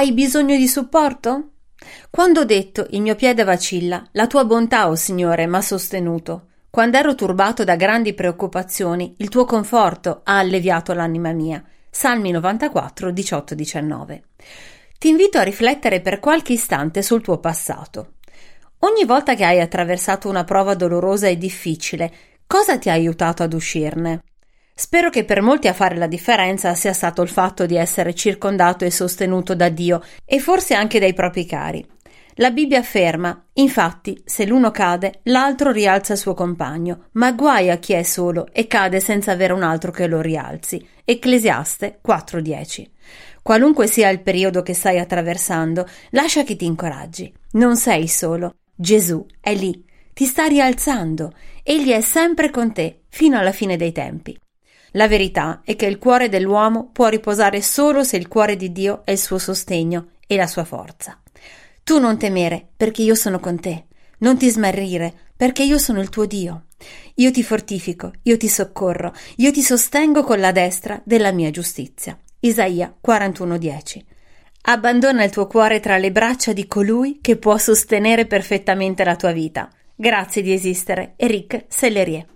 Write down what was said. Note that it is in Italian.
Hai bisogno di supporto? Quando ho detto il mio piede vacilla, la tua bontà, o Signore, m'ha sostenuto. Quando ero turbato da grandi preoccupazioni, il tuo conforto ha alleviato l'anima mia. Salmi 94, 18-19. Ti invito a riflettere per qualche istante sul tuo passato. Ogni volta che hai attraversato una prova dolorosa e difficile, cosa ti ha aiutato ad uscirne? Spero che per molti a fare la differenza sia stato il fatto di essere circondato e sostenuto da Dio e forse anche dai propri cari. La Bibbia afferma, infatti, se l'uno cade, l'altro rialza il suo compagno, ma guai a chi è solo e cade senza avere un altro che lo rialzi. Ecclesiaste 4:10. Qualunque sia il periodo che stai attraversando, lascia che ti incoraggi. Non sei solo. Gesù è lì, ti sta rialzando. Egli è sempre con te, fino alla fine dei tempi. La verità è che il cuore dell'uomo può riposare solo se il cuore di Dio è il suo sostegno e la sua forza. Tu non temere, perché io sono con te. Non ti smarrire, perché io sono il tuo Dio. Io ti fortifico, io ti soccorro, io ti sostengo con la destra della mia giustizia. Isaia 41:10. Abbandona il tuo cuore tra le braccia di colui che può sostenere perfettamente la tua vita. Grazie di esistere, Eric Sellerie.